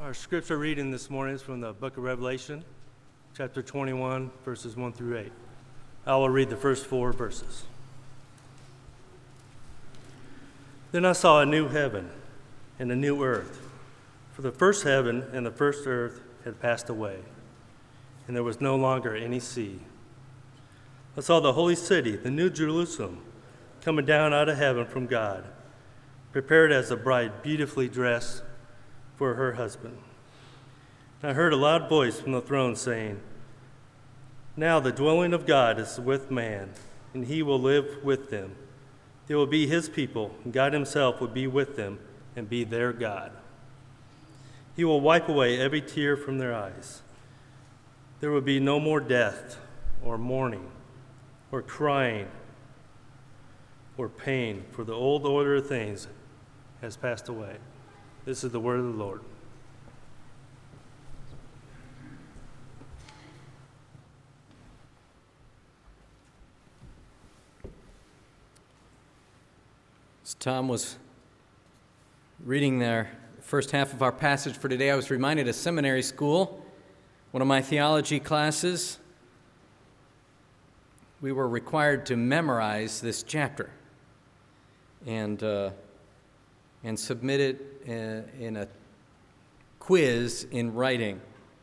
Our scripture reading this morning is from the book of Revelation, chapter 21, verses 1 through 8. I will read the first 4 verses. Then I saw a new heaven and a new earth, for the first heaven and the first earth had passed away, and there was no longer any sea. I saw the holy city, the new Jerusalem, coming down out of heaven from God, prepared as a bride beautifully dressed for her husband. And I heard a loud voice from the throne saying, "Now the dwelling of God is with man, and he will live with them. They will be his people, and God himself will be with them and be their God. He will wipe away every tear from their eyes. There will be no more death, or mourning, or crying, or pain, for the old order of things has passed away." This is the word of the Lord. As Tom was reading the first half of our passage for today, I was reminded of seminary school, one of my theology classes. We were required to memorize this chapter and submit it in a quiz in writing.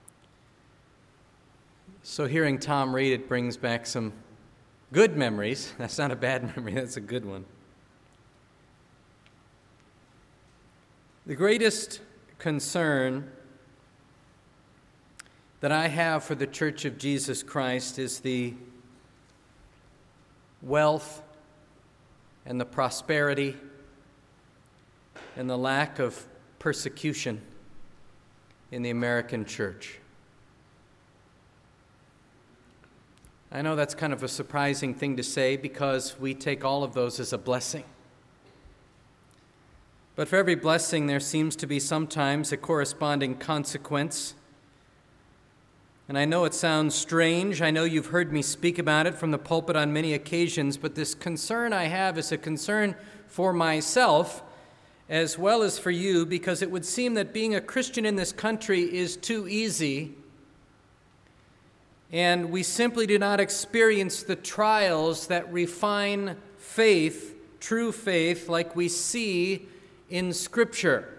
So hearing Tom read it brings back some good memories. That's not a bad memory, that's a good one. The greatest concern that I have for the Church of Jesus Christ is the wealth and the prosperity and the lack of persecution in the American church. I know that's kind of a surprising thing to say because we take all of those as a blessing. But for every blessing, there seems to be sometimes a corresponding consequence. And I know it sounds strange. I know you've heard me speak about it from the pulpit on many occasions, but this concern I have is a concern for myself as well as for you, because it would seem that being a Christian in this country is too easy, and we simply do not experience the trials that refine faith, true faith, like we see in Scripture.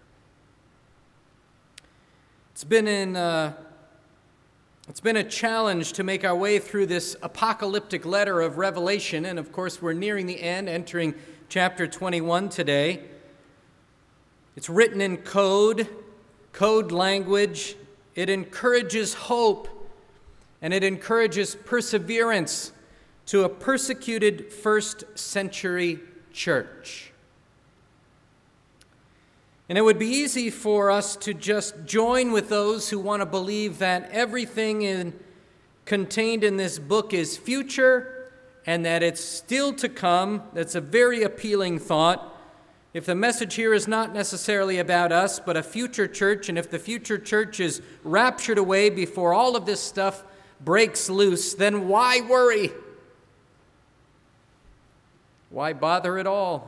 It's been a challenge to make our way through this apocalyptic letter of Revelation, and of course we're nearing the end, entering chapter 21 today. It's written in code language. It encourages hope, and it encourages perseverance to a persecuted first century church. And it would be easy for us to just join with those who want to believe that everything contained in this book is future and that it's still to come. That's a very appealing thought. If the message here is not necessarily about us, but a future church, and if the future church is raptured away before all of this stuff breaks loose, then why worry? Why bother at all?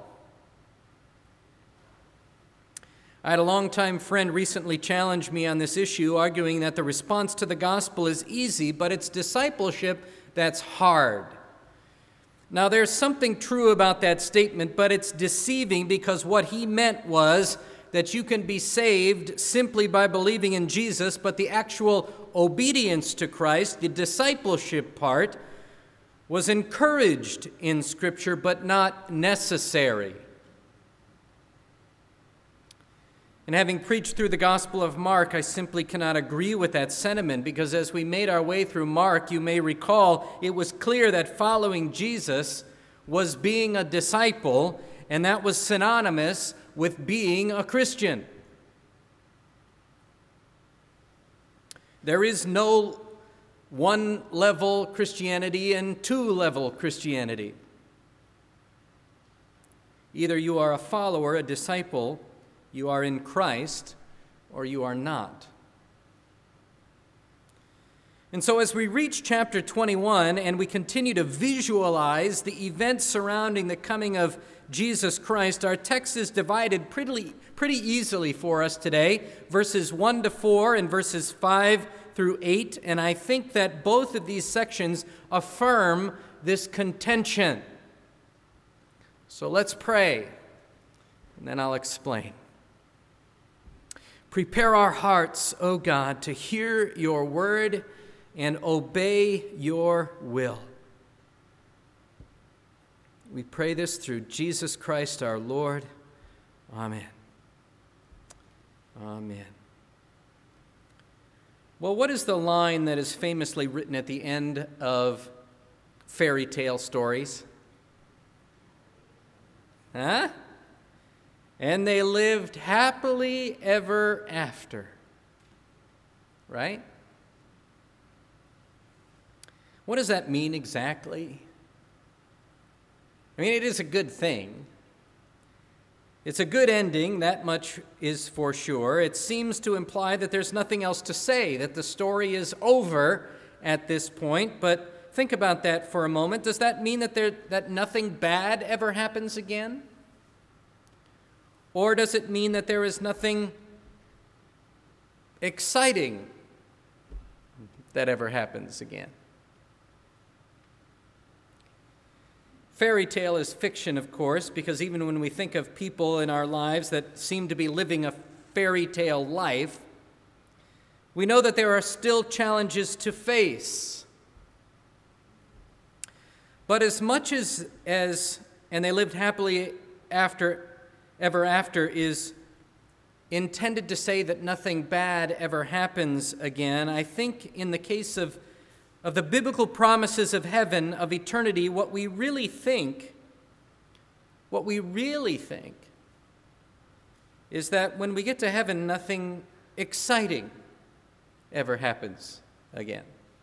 I had a longtime friend recently challenge me on this issue, arguing that the response to the gospel is easy, but it's discipleship that's hard. Now, there's something true about that statement, but it's deceiving because what he meant was that you can be saved simply by believing in Jesus, but the actual obedience to Christ, the discipleship part, was encouraged in Scripture, but not necessary. And having preached through the Gospel of Mark, I simply cannot agree with that sentiment, because as we made our way through Mark, you may recall it was clear that following Jesus was being a disciple, and that was synonymous with being a Christian. There is no one-level Christianity and two-level Christianity. Either you are a follower, a disciple, you are in Christ, or you are not. And so as we reach chapter 21 and we continue to visualize the events surrounding the coming of Jesus Christ, our text is divided pretty easily for us today, verses 1 to 4 and verses 5 through 8, and I think that both of these sections affirm this contention. So let's pray, and then I'll explain. Prepare our hearts, O God, to hear your word and obey your will. We pray this through Jesus Christ our Lord. Amen. Amen. Well, what is the line that is famously written at the end of fairy tale stories? Huh? And they lived happily ever after. Right? What does that mean exactly? I mean, it is a good thing. It's a good ending, that much is for sure. It seems to imply that there's nothing else to say, that the story is over at this point. But think about that for a moment. Does that mean that nothing bad ever happens again? Or does it mean that there is nothing exciting that ever happens again? Fairy tale is fiction, of course, because even when we think of people in our lives that seem to be living a fairy tale life, we know that there are still challenges to face. But as much as and they lived happily ever after is intended to say that nothing bad ever happens again, I think in the case of the biblical promises of heaven, of eternity, what we really think is that when we get to heaven, nothing exciting ever happens again.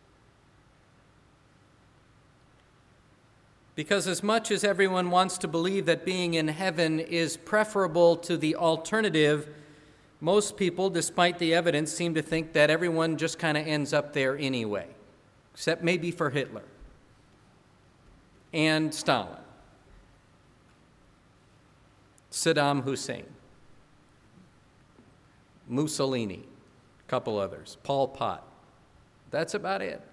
Because as much as everyone wants to believe that being in heaven is preferable to the alternative, most people, despite the evidence, seem to think that everyone just kind of ends up there anyway. Except maybe for Hitler and Stalin, Saddam Hussein, Mussolini, a couple others, Pol Pot. That's about it.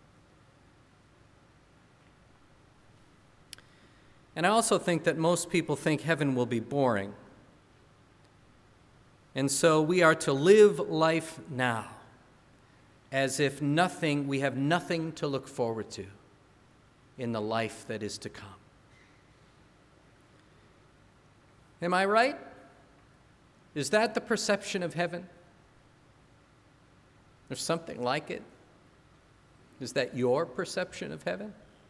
And I also think that most people think heaven will be boring. And so we are to live life now, as if we have nothing to look forward to in the life that is to come. Am I right? Is that the perception of heaven? There's something like it. Is that your perception of heaven?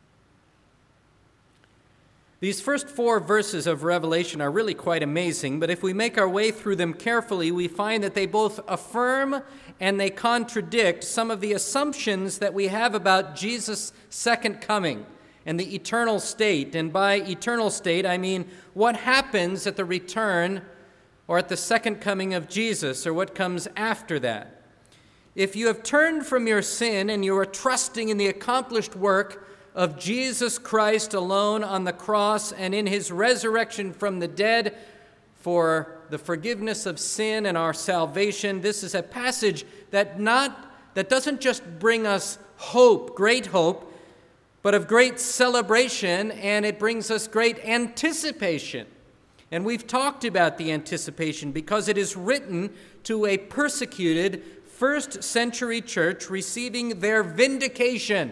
These first 4 verses of Revelation are really quite amazing, but if we make our way through them carefully, we find that they both affirm and they contradict some of the assumptions that we have about Jesus' second coming and the eternal state. And by eternal state, I mean what happens at the return or at the second coming of Jesus, or what comes after that. If you have turned from your sin and you are trusting in the accomplished work of Jesus Christ alone on the cross and in his resurrection from the dead for the forgiveness of sin and our salvation, this is a passage that doesn't just bring us hope, great hope, but of great celebration, and it brings us great anticipation. And we've talked about the anticipation because it is written to a persecuted first century church receiving their vindication.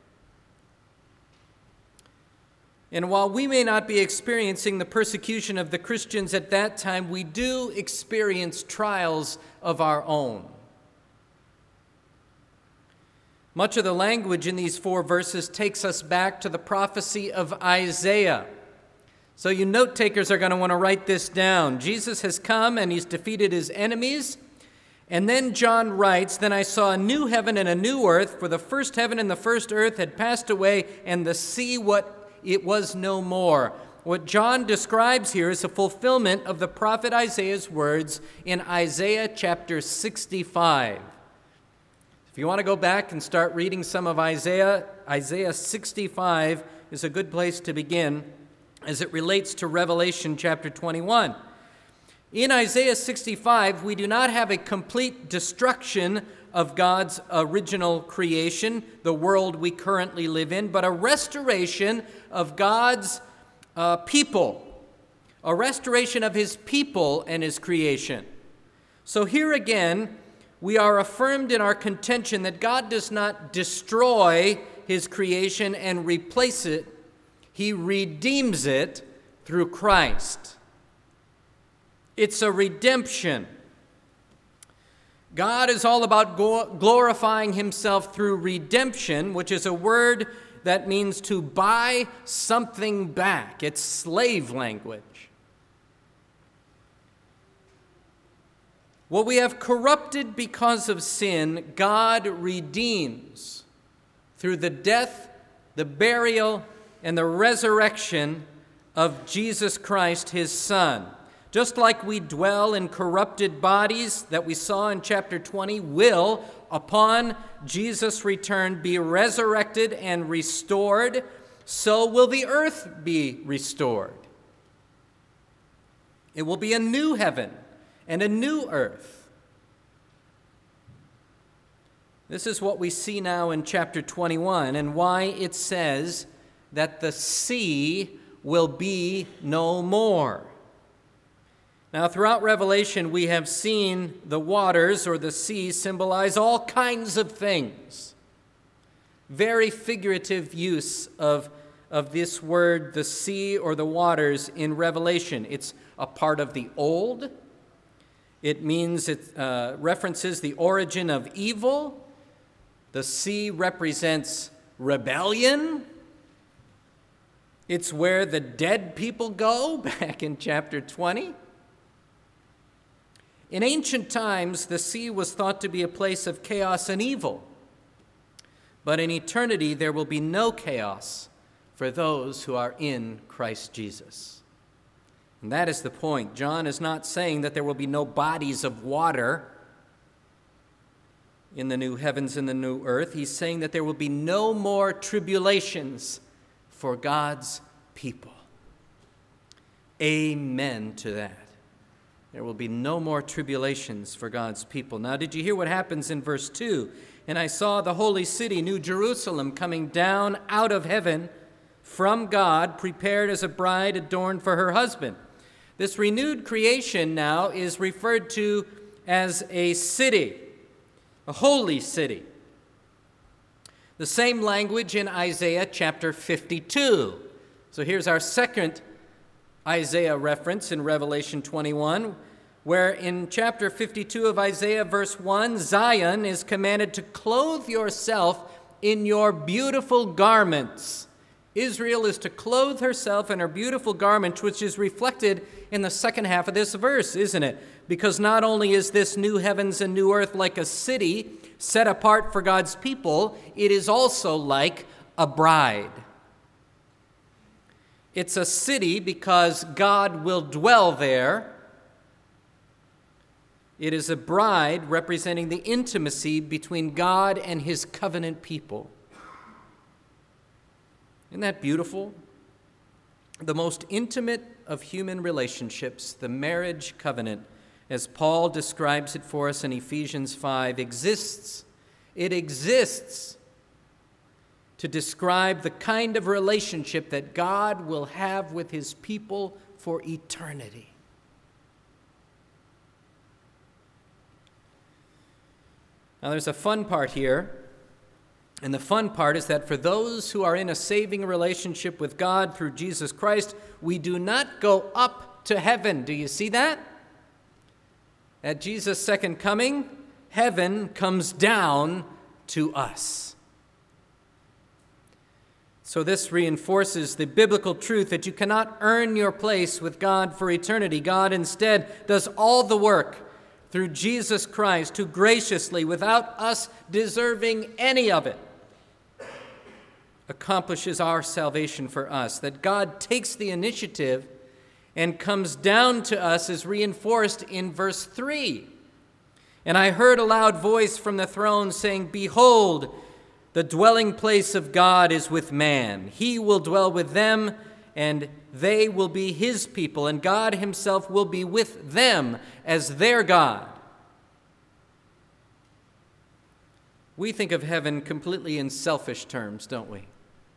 And while we may not be experiencing the persecution of the Christians at that time, we do experience trials of our own. Much of the language in these 4 verses takes us back to the prophecy of Isaiah. So you note takers are going to want to write this down. Jesus has come and he's defeated his enemies. And then John writes, "Then I saw a new heaven and a new earth, for the first heaven and the first earth had passed away, and the sea it was no more." What John describes here is a fulfillment of the prophet Isaiah's words in Isaiah chapter 65. If you want to go back and start reading some of Isaiah 65 is a good place to begin. as it relates to Revelation chapter 21. In Isaiah 65, we do not have a complete destruction of God's original creation, the world we currently live in, but a restoration of God's people, a restoration of his people and his creation. So here again, we are affirmed in our contention that God does not destroy his creation and replace it. He redeems it through Christ. It's a redemption. God is all about glorifying himself through redemption, which is a word that means to buy something back. It's slave language. What we have corrupted because of sin, God redeems through the death, the burial, and the resurrection of Jesus Christ, his Son. Just like we dwell in corrupted bodies that we saw in chapter 20 will, upon Jesus' return, be resurrected and restored, so will the earth be restored. It will be a new heaven and a new earth. This is what we see now in chapter 21 and why it says that the sea will be no more. Now, throughout Revelation, we have seen the waters or the sea symbolize all kinds of things. Very figurative use of this word, the sea or the waters, in Revelation. It's a part of the old. It means it references the origin of evil. The sea represents rebellion. It's where the dead people go, back in chapter 20. In ancient times, the sea was thought to be a place of chaos and evil. But in eternity, there will be no chaos for those who are in Christ Jesus. And that is the point. John is not saying that there will be no bodies of water in the new heavens and the new earth. He's saying that there will be no more tribulations for God's people. Amen to that. There will be no more tribulations for God's people. Now, did you hear what happens in verse 2? And I saw the holy city, New Jerusalem, coming down out of heaven from God, prepared as a bride adorned for her husband. This renewed creation now is referred to as a city, a holy city. The same language in Isaiah chapter 52. So here's our second Isaiah reference in Revelation 21, where in chapter 52 of Isaiah, verse 1, Zion is commanded to clothe yourself in your beautiful garments. Israel is to clothe herself in her beautiful garments, which is reflected in the second half of this verse, isn't it? Because not only is this new heavens and new earth like a city set apart for God's people, it is also like a bride. It's a city because God will dwell there. It is a bride representing the intimacy between God and his covenant people. Isn't that beautiful? The most intimate of human relationships, the marriage covenant, as Paul describes it for us in Ephesians 5, exists. It exists to describe the kind of relationship that God will have with his people for eternity. Now, there's a fun part here, and the fun part is that for those who are in a saving relationship with God through Jesus Christ, we do not go up to heaven. Do you see that? At Jesus' second coming, heaven comes down to us. So this reinforces the biblical truth that you cannot earn your place with God for eternity. God instead does all the work through Jesus Christ, who graciously, without us deserving any of it, accomplishes our salvation for us. That God takes the initiative and comes down to us is reinforced in verse 3. And I heard a loud voice from the throne saying, "Behold, the dwelling place of God is with man. He will dwell with them, and they will be his people, and God himself will be with them as their God. We think of heaven completely in selfish terms, don't we?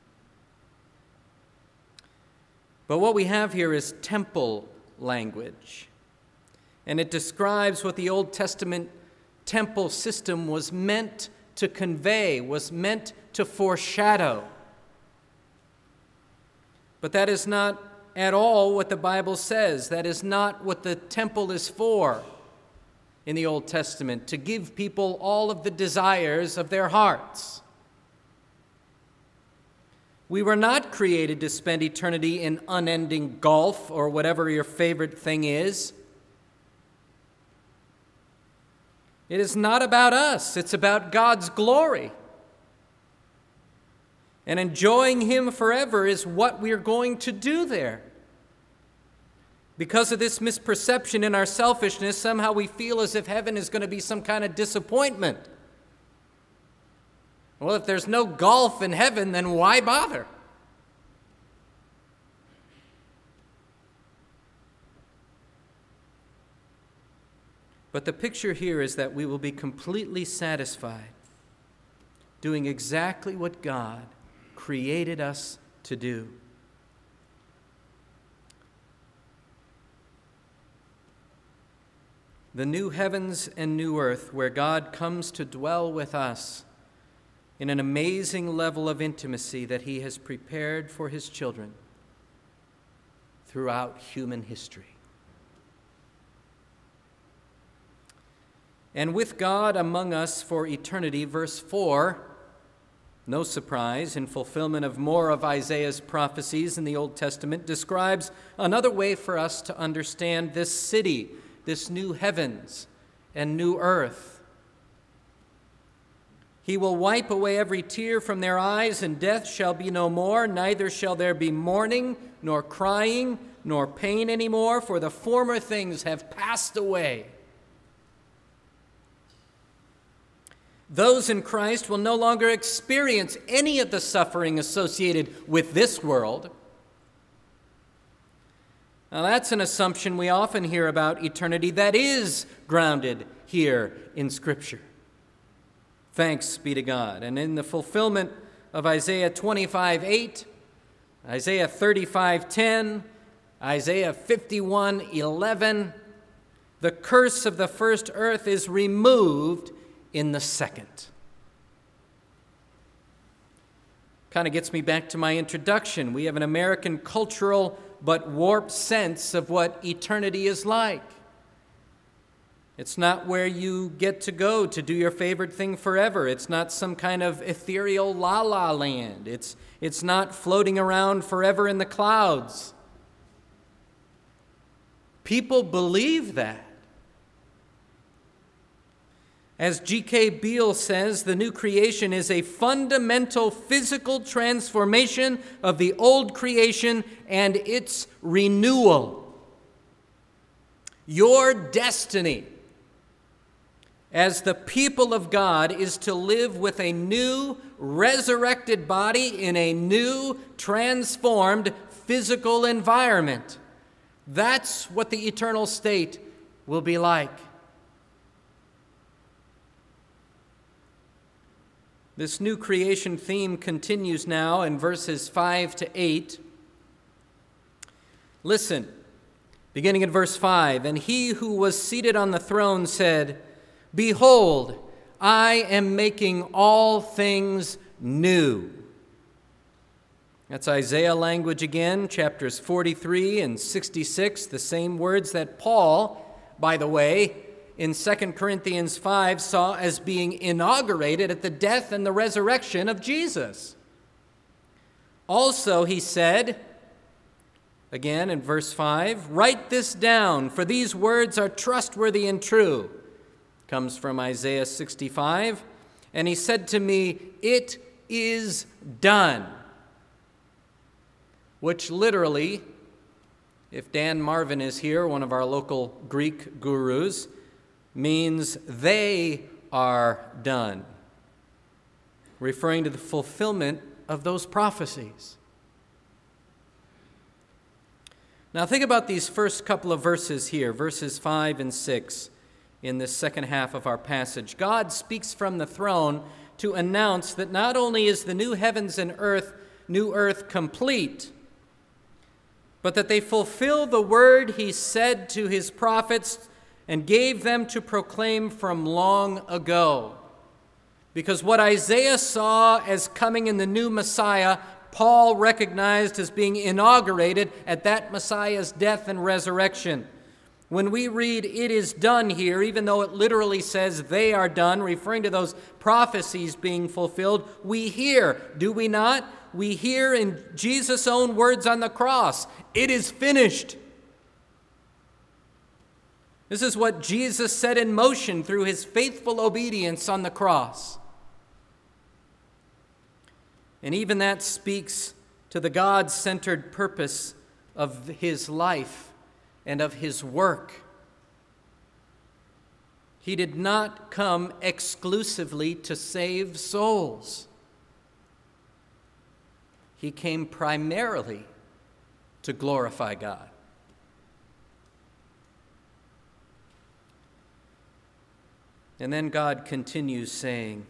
But what we have here is temple language, and it describes what the Old Testament temple system was meant to convey, was meant to foreshadow. But that is not at all what the Bible says. That is not what the temple is for in the Old Testament, to give people all of the desires of their hearts. We were not created to spend eternity in unending golf or whatever your favorite thing is. It is not about us. It's about God's glory. And enjoying him forever is what we are going to do there. Because of this misperception in our selfishness, somehow we feel as if heaven is going to be some kind of disappointment. Well, if there's no golf in heaven, then why bother? But the picture here is that we will be completely satisfied doing exactly what God created us to do. The new heavens and new earth, where God comes to dwell with us in an amazing level of intimacy that he has prepared for his children throughout human history. And with God among us for eternity, verse 4, no surprise, in fulfillment of more of Isaiah's prophecies in the Old Testament, describes another way for us to understand this city, this new heavens and new earth. He will wipe away every tear from their eyes, and death shall be no more, neither shall there be mourning, nor crying, nor pain anymore, for the former things have passed away. Those in Christ will no longer experience any of the suffering associated with this world. Now, that's an assumption we often hear about eternity that is grounded here in Scripture. Thanks be to God. And in the fulfillment of Isaiah 25:8, Isaiah 35:10, Isaiah 51:11, the curse of the first earth is removed in the second. Kind of gets me back to my introduction. We have an American cultural but warped sense of what eternity is like. It's not where you get to go to do your favorite thing forever. It's not some kind of ethereal la-la land. It's not floating around forever in the clouds. People believe that. As G.K. Beale says, the new creation is a fundamental physical transformation of the old creation and its renewal. Your destiny as the people of God is to live with a new, resurrected body in a new, transformed physical environment. That's what the eternal state will be like. This new creation theme continues now in verses 5 to 8. Listen, beginning in verse 5, "And he who was seated on the throne said, 'Behold, I am making all things new.'" That's Isaiah language again, chapters 43 and 66, the same words that Paul, by the way, in 2 Corinthians 5 saw as being inaugurated at the death and the resurrection of Jesus. Also, he said, again in verse 5, "Write this down, for these words are trustworthy and true." Comes from Isaiah 65. "And he said to me, 'It is done.'" Which literally, if Dan Marvin is here, one of our local Greek gurus, means they are done, referring to the fulfillment of those prophecies. Now think about these first couple of verses here, verses 5 and 6 in this second half of our passage. God speaks from the throne to announce that not only is the new heavens and new earth complete, but that they fulfill the word he said to his prophets and gave them to proclaim from long ago. Because what Isaiah saw as coming in the new Messiah, Paul recognized as being inaugurated at that Messiah's death and resurrection. When we read, "it is done" here, even though it literally says "they are done," referring to those prophecies being fulfilled, we hear, do we not? We hear in Jesus' own words on the cross, "it is finished." This is what Jesus set in motion through his faithful obedience on the cross. And even that speaks to the God-centered purpose of his life and of his work. He did not come exclusively to save souls. He came primarily to glorify God. And then God continues saying,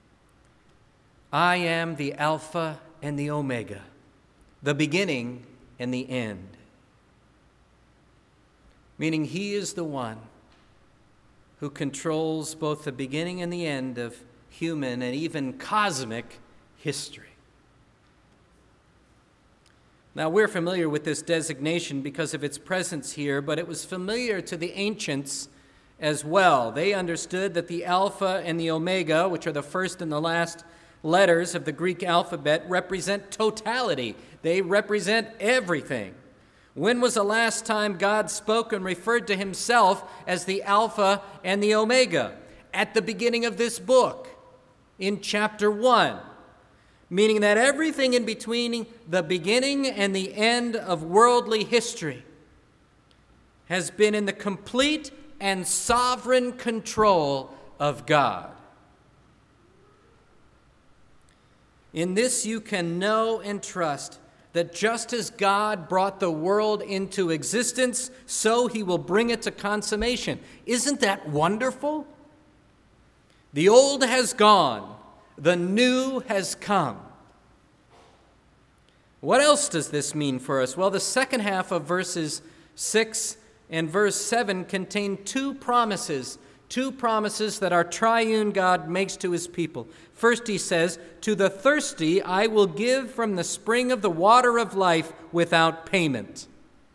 "I am the Alpha and the Omega, the beginning and the end." Meaning he is the one who controls both the beginning and the end of human and even cosmic history. Now, we're familiar with this designation because of its presence here, but it was familiar to the ancients as well. They understood that the Alpha and the Omega, which are the first and the last letters of the Greek alphabet, represent totality. They represent everything. When was the last time God spoke and referred to himself as the Alpha and the Omega? At the beginning of this book, in chapter 1. Meaning that everything in between the beginning and the end of worldly history has been in the complete and sovereign control of God. In this you can know and trust that just as God brought the world into existence, so he will bring it to consummation. Isn't that wonderful? The old has gone, the new has come. What else does this mean for us? Well, the second half of verses 6 and verse 7 contain two promises that our triune God makes to his people. First, he says, "To the thirsty I will give from the spring of the water of life without payment."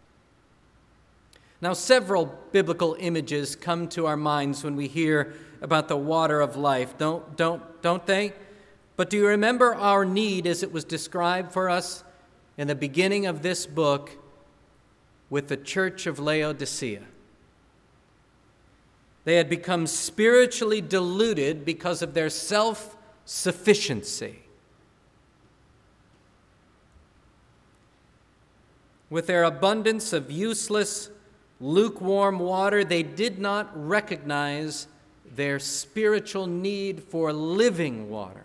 Now, several biblical images come to our minds when we hear about the water of life, don't they? But do you remember our need as it was described for us in the beginning of this book with the church of Laodicea? They had become spiritually deluded because of their self-sufficiency. With their abundance of useless, lukewarm water, they did not recognize their spiritual need for living water.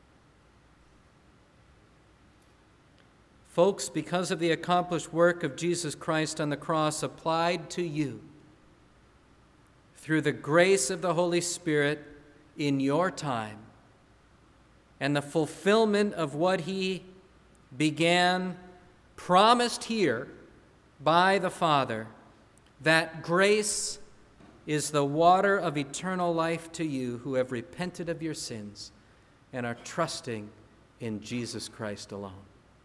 Folks, because of the accomplished work of Jesus Christ on the cross applied to you, through the grace of the Holy Spirit in your time, and the fulfillment of what he began, promised here by the Father, that grace is the water of eternal life to you who have repented of your sins and are trusting in Jesus Christ alone.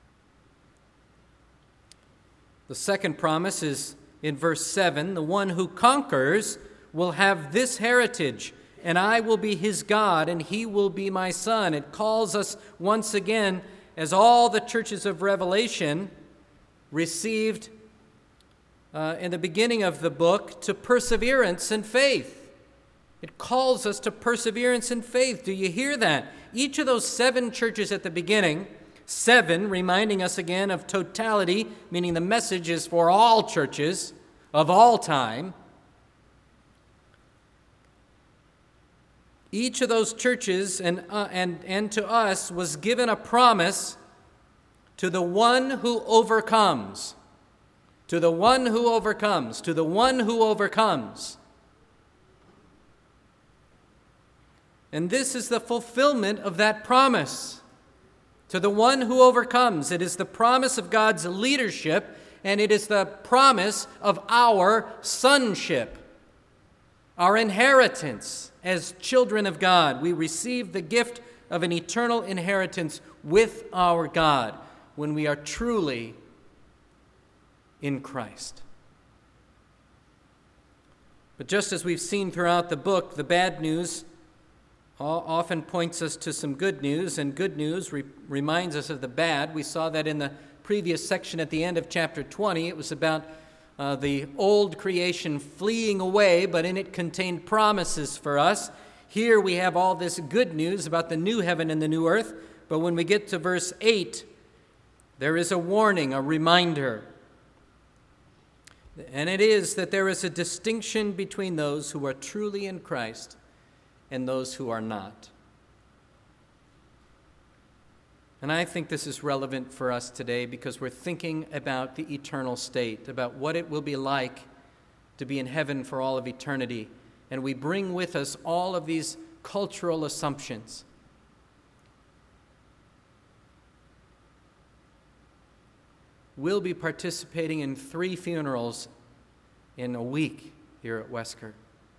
The second promise is in verse 7, "The one who conquers will have this heritage, and I will be his God, and he will be my son." It calls us once again, as all the churches of Revelation received in the beginning of the book, to perseverance and faith. It calls us to perseverance and faith. Do you hear that? Each of those 7 churches at the beginning, 7 reminding us again of totality, meaning the message is for all churches of all time. Each of those churches and to us was given a promise to the one who overcomes, To the one who overcomes, to the one who overcomes. And this is the fulfillment of that promise. To the one who overcomes. It is the promise of God's leadership, and it is the promise of our sonship, our inheritance as children of God. We receive the gift of an eternal inheritance with our God when we are truly in Christ. But just as we've seen throughout the book, the bad news often points us to some good news, and good news reminds us of the bad. We saw that in the previous section at the end of chapter 20. It was about the old creation fleeing away, but in it contained promises for us. Here we have all this good news about the new heaven and the new earth, but when we get to verse 8, there is a warning, a reminder. And it is that there is a distinction between those who are truly in Christ and those who are not. And I think this is relevant for us today because we're thinking about the eternal state, about what it will be like to be in heaven for all of eternity. And we bring with us all of these cultural assumptions. We'll be participating in 3 funerals in a week here at Wesker.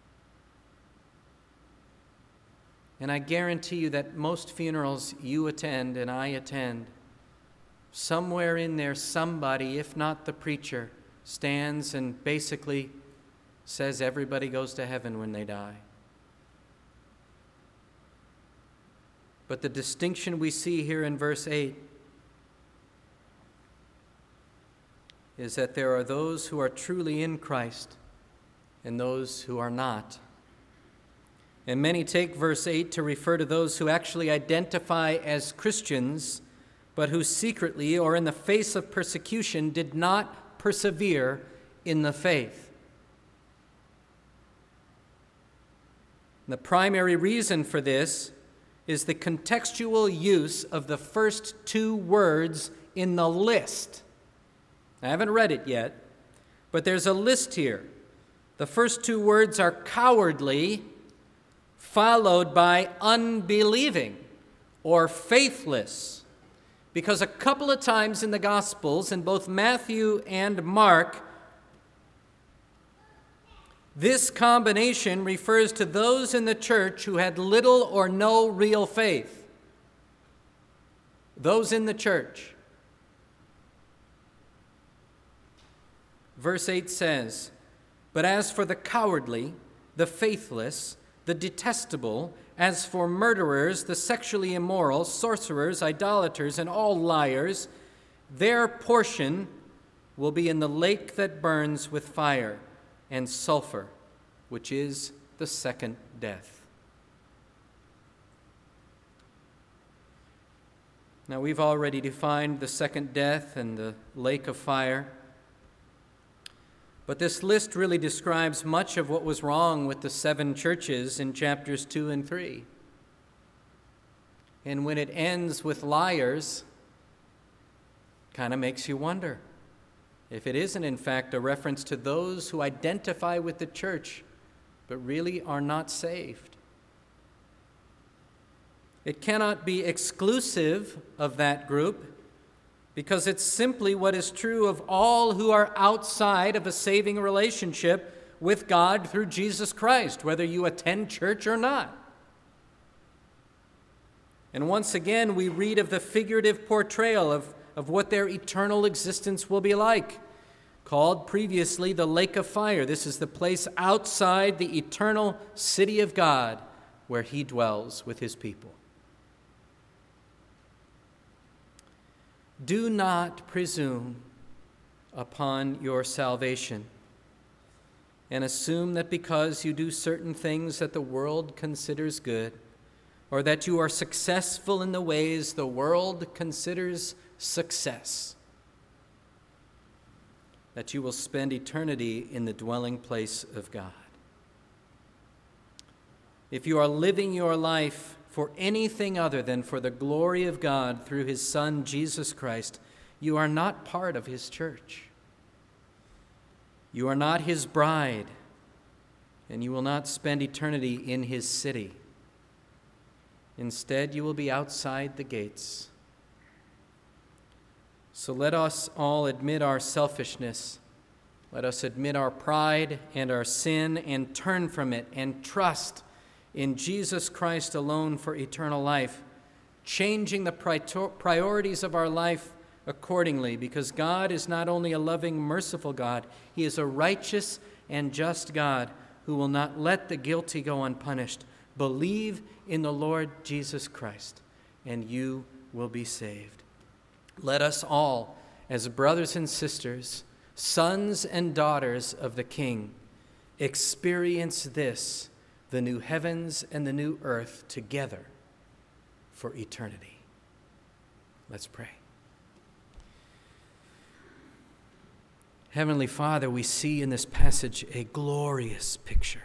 And I guarantee you that most funerals you attend and I attend, somewhere in there somebody, if not the preacher, stands and basically says everybody goes to heaven when they die. But the distinction we see here in verse 8 is that there are those who are truly in Christ and those who are not. And many take verse 8 to refer to those who actually identify as Christians, but who secretly or in the face of persecution did not persevere in the faith. The primary reason for this is the contextual use of the first 2 words in the list. I haven't read it yet, but there's a list here. The first 2 words are cowardly, followed by unbelieving or faithless. Because a couple of times in the Gospels, in both Matthew and Mark, this combination refers to those in the church who had little or no real faith. Those in the church. Verse 8 says, "But as for the cowardly, the faithless, the detestable, as for murderers, the sexually immoral, sorcerers, idolaters, and all liars, their portion will be in the lake that burns with fire and sulfur, which is the second death." Now, we've already defined the second death and the lake of fire. But this list really describes much of what was wrong with the 7 churches in chapters 2 and 3. And when it ends with liars, kind of makes you wonder if it isn't, in fact, a reference to those who identify with the church but really are not saved. It cannot be exclusive of that group, because it's simply what is true of all who are outside of a saving relationship with God through Jesus Christ, whether you attend church or not. And once again, we read of the figurative portrayal of what their eternal existence will be like, called previously the lake of fire. This is the place outside the eternal city of God where he dwells with his people. Do not presume upon your salvation and assume that because you do certain things that the world considers good, or that you are successful in the ways the world considers success, that you will spend eternity in the dwelling place of God. If you are living your life for anything other than for the glory of God through his Son, Jesus Christ, you are not part of his church. You are not his bride, and you will not spend eternity in his city. Instead, you will be outside the gates. So let us all admit our selfishness. Let us admit our pride and our sin and turn from it and trust in Jesus Christ alone for eternal life, changing the priorities of our life accordingly, because God is not only a loving, merciful God, he is a righteous and just God who will not let the guilty go unpunished. Believe in the Lord Jesus Christ, and you will be saved. Let us all, as brothers and sisters, sons and daughters of the King, experience this, the new heavens and the new earth, together for eternity. Let's pray. Heavenly Father, we see in this passage a glorious picture.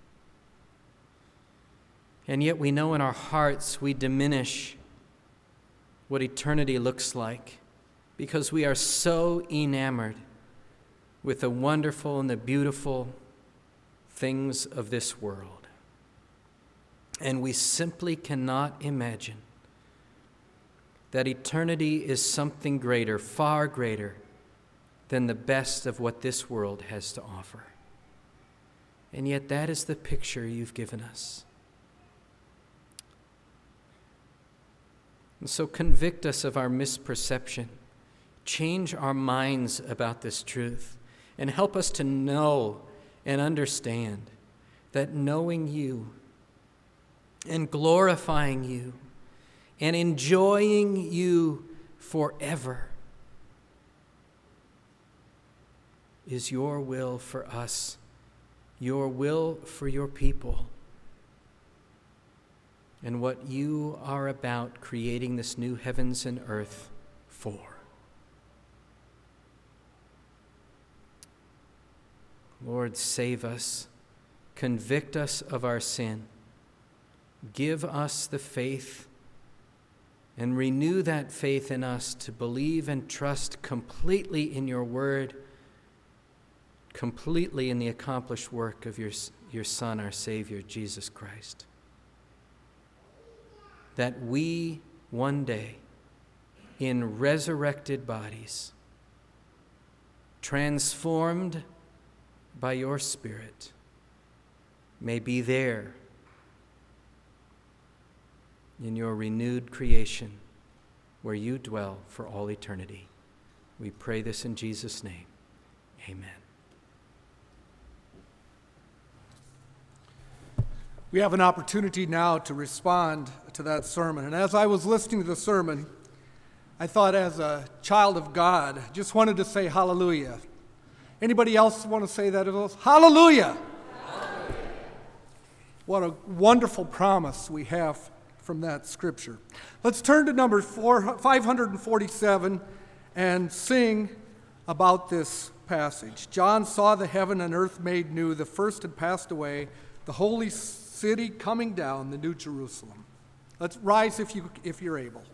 And yet we know in our hearts we diminish what eternity looks like because we are so enamored with the wonderful and the beautiful things of this world. And we simply cannot imagine that eternity is something greater, far greater, than the best of what this world has to offer. And yet that is the picture you've given us. And so convict us of our misperception. Change our minds about this truth and help us to know and understand that knowing you and glorifying you and enjoying you forever is your will for us, your will for your people, and what you are about creating this new heavens and earth for. Lord, save us, convict us of our sin, give us the faith, and renew that faith in us to believe and trust completely in your word, completely in the accomplished work of your Son, our Savior, Jesus Christ. That we one day, in resurrected bodies, transformed by your Spirit, may be there in your renewed creation where you dwell for all eternity. We pray this in Jesus' name. Amen. We have an opportunity now to respond to that sermon. And as I was listening to the sermon, I thought as a child of God, just wanted to say hallelujah. Anybody else want to say that? Hallelujah! Hallelujah! What a wonderful promise we have from that scripture. Let's turn to number 547 and sing about this passage. John saw the heaven and earth made new. The first had passed away. The holy city coming down, the new Jerusalem. Let's rise if you're able.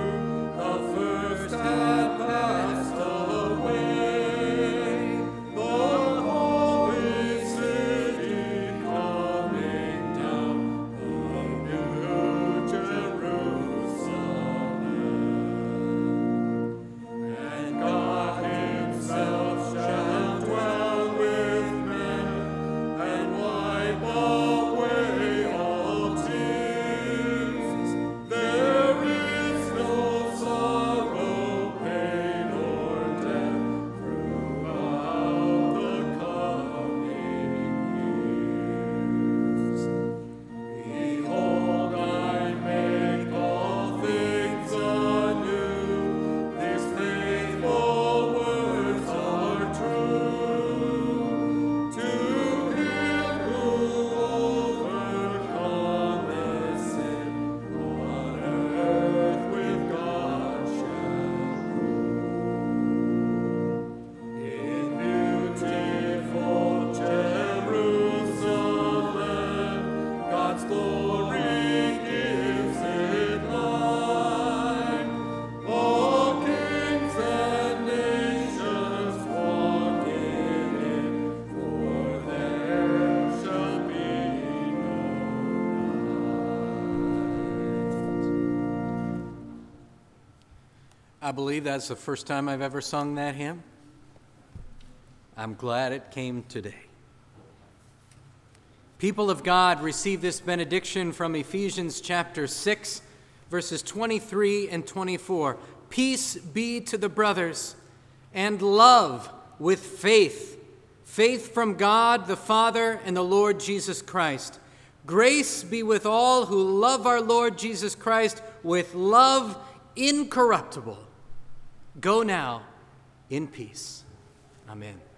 The I believe that's the first time I've ever sung that hymn. I'm glad it came today. People of God, receive this benediction from Ephesians chapter 6, verses 23 and 24. Peace be to the brothers, and love with faith. Faith from God the Father and the Lord Jesus Christ. Grace be with all who love our Lord Jesus Christ with love incorruptible. Go now in peace. Amen.